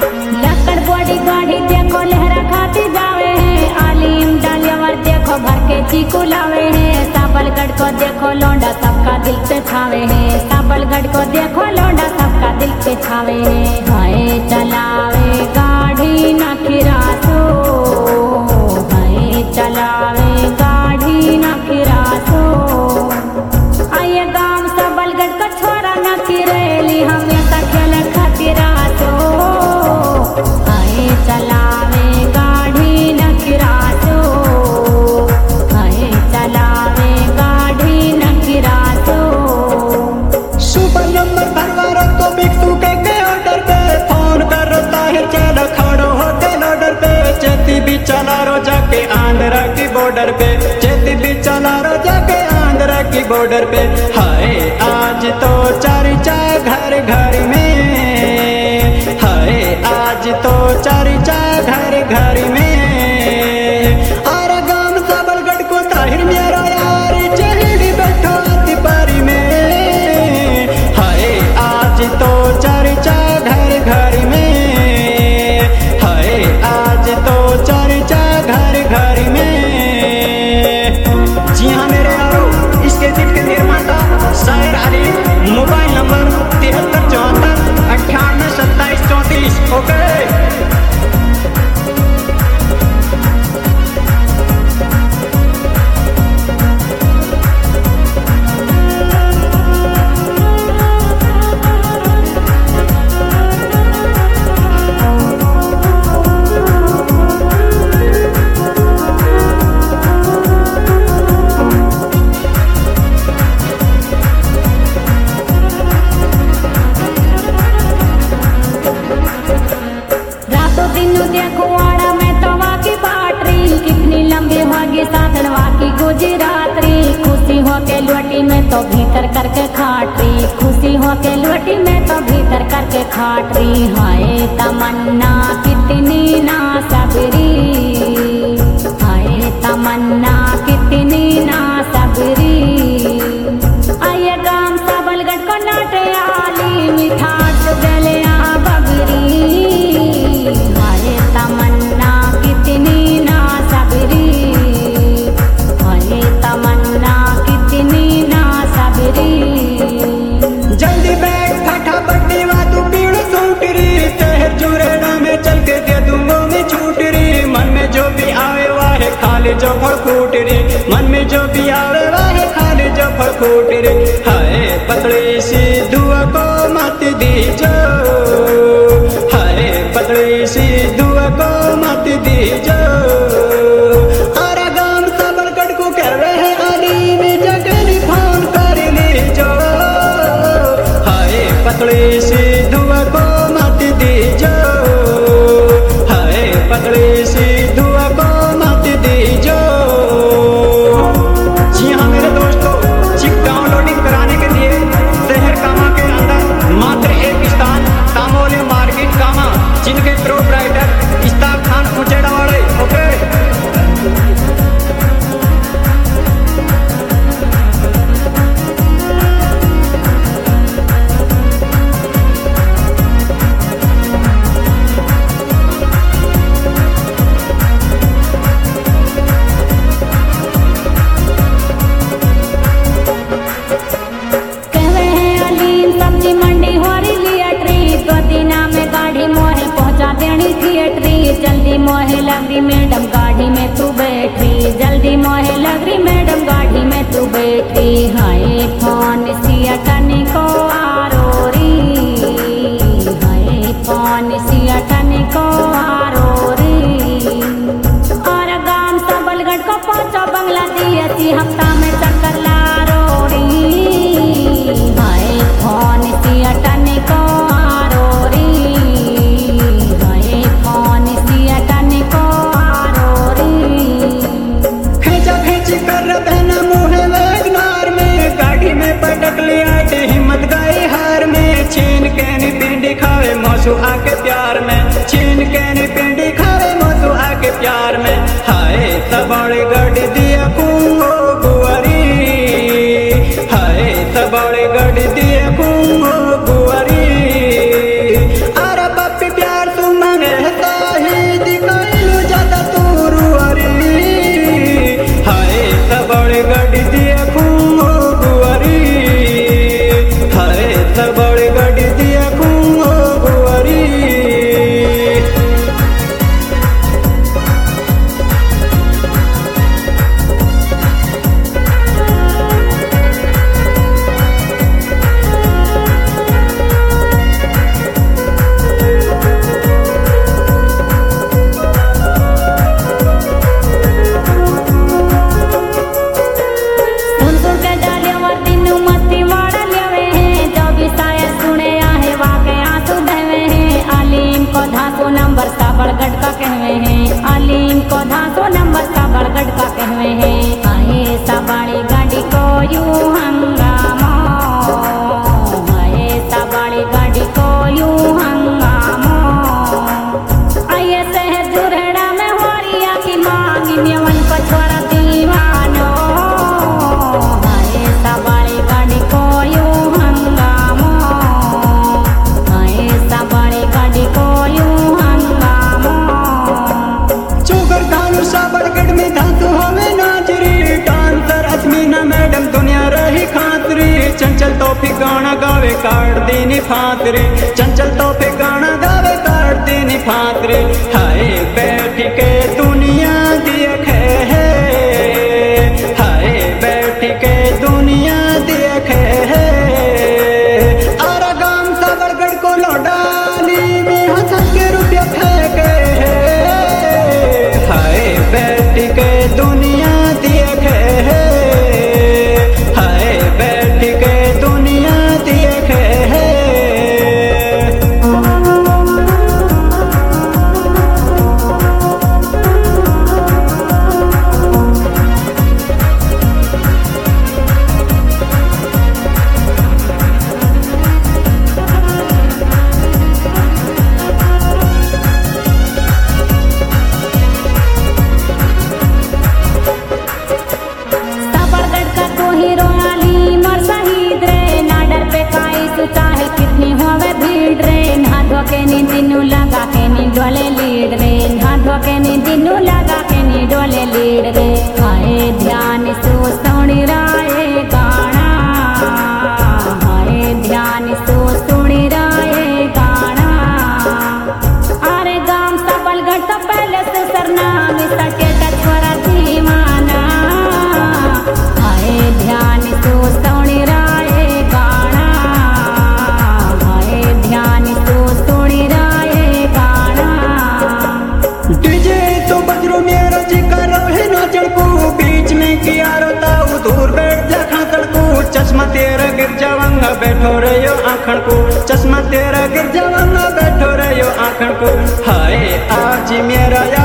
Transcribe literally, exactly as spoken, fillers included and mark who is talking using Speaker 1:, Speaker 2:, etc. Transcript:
Speaker 1: लकड़ body गाड़ी देखो लहरा खाती जावे है, आलिम डालियावर देखो भर के चीकू लावे है, साबलगढ़ को देखो लौंडा सबका दिल पे छावे है, साबलगढ़ को देखो लौंडा सबका दिल पे छावे है। हाय चलावे गाड़ी नखिरा सो, हाय चलावे गाड़ी नखिरा सो, आइए गांव साबलगढ़ का छोरा नखिरेली हमेशा खेल खातिरा सो, हाय चलावे गाड़ी नखिरा सो, हाय चलावे गाड़ी नखिरा सो।
Speaker 2: सुपर नंबर भरवा तो बिक्सू के के ऑर्डर पे फोन करो ताहिर चलो खड़ो होते ऑर्डर पे, चेती भी चला रो जाके आंध्रा की बॉर्डर पे, चेती भी चला रो जाके आंध्रा की बॉर्डर पे। हाय आज तो चर्चा घर घर में, हाय आज तो चर्चा घर घर में, आरा गांव साबलगढ़ को ताहिर मेरा यार चढ़ी बैठो तिपारी में, हाय आज तो चर्चा घर घर में, हाय आज तो चर्चा घर घर में। जी हाँ मेरे यारो, इसके गीत के निर्माता शायर अली, मोबाइल नंबर तिहत्तर चौहत्तर अट्ठानवे सत्ताईस चौंतीस। ओके खुशी हो के लुटी में तो भीतर करके खाटी, खुशी हो के लुटी में तो भीतर करके खाटी। हाय तमन्ना कितनी ना सबरी, हाय तमन्ना कितनी ना सबरी, आइए गांव साबलगढ़ को नाटे आली मिठास गलिया बबरी, हाय तमन्ना कितनी ना सबरी, हाय तमन्ना कितनी ना सबरी। जल्दी बैठ फटाफट दीवा तू पीड़ सूटरी, शहर जुरेड़ा में चल के दे दूंगो में छूटरी, मन में जो भी आवे वाहे खाली जो फड़ फूटरी, मन में जो भी आवे वाहे खाली जो फड़ फूटरी। हाय पतली सी दुआ को मत दीजो, हाय पतली सी दुआ को मत दीजो, आरा गांव साबलगढ़ को कह रहे अली में जगह फोन कर लीजो, हाय पतली सी दुआ को मत दीजो, हाय पतली सी दुआ को मत दीजो। जी हाँ मेरे दोस्तों, चिप डाउनलोडिंग कराने के लिए शहर कामा के अंदर मात्र एक स्थान तामोली मार्केट कामा, जिनके प्रोप्राइटर इस्ताक खान उचेड़ा वाले। ओके
Speaker 1: जल्दी मोहे लगरी मैडम गाड़ी में तू बैठी, जल्दी मोहे लगरी मैडम गाड़ी में तू बैठी, हाय फोन सिया टनी को आरोरी, हाय फोन सिया टनी को आरोरी, और गांव साबलगढ़ को पहुंचो बंगला दिए थी हफ्ता में चक्कर ला रोरी, हाय फोन सिया टनी को आरोरी, हाय फोन सिया टनी को आरोरी।
Speaker 2: खींचा खींची कर बहना मुहे वैगनार में, गाड़ी में पटक लिया हिम्मत गई हार में, छीन के नी पिंडी खावे मौसू आके प्यार में, छीन के नी पिंडी खावे मौसू आके प्यार में। हाय सबड़ी गड़ी दिया कुंगो गुआरी, हाय सबड़ी गड़ी दिया कुंगो गुआरी, अरे पप्पी प्यार तुम
Speaker 3: गावे काट देनी फातरे, चंचल तो पे गाना गावे काट देनी फातरे। हाय बैठ के दुनिया देखे है, हाय बैठ के दुनिया देखे है। आरा गांव साबरगढ़ को लौटाली में हंस के रुपया फेंके है। हाय बैठ के दुनिया देखे है, हाय बैठ के दुनिया देखे है।
Speaker 2: साबरगढ़ का तो हीरो आली मर शहीद रे, ना डर पे काई सु चाहे कितनी होवे भीड़ रे। ना धोके नी दिनू लगा के नी डोले लीड रे, ना धोके नी दिनू लगा के नी डोले लीड रे। हाय ध्यान सु सुनी राये गाना, हाय ध्यान सु सुनी राये गाना। अरे गांव साबरगढ़ तो पहले से सरनाम सके छोरा दीवाना। हाय ध्यान सु सुनी राये गाना, हाय ध्यान सु सुनी राये गाना।
Speaker 3: डीजे तो बजरो मेरा जी कर रहे नाचड़ को, बीच में किया रोता दूर बैठ जा खातड़ को। चश्मा तेरा गिर जावंगा बैठो रहो आखण को, चश्मा तेरा गिर जावंगा बैठो रहो आखण को। हाय आज मेरा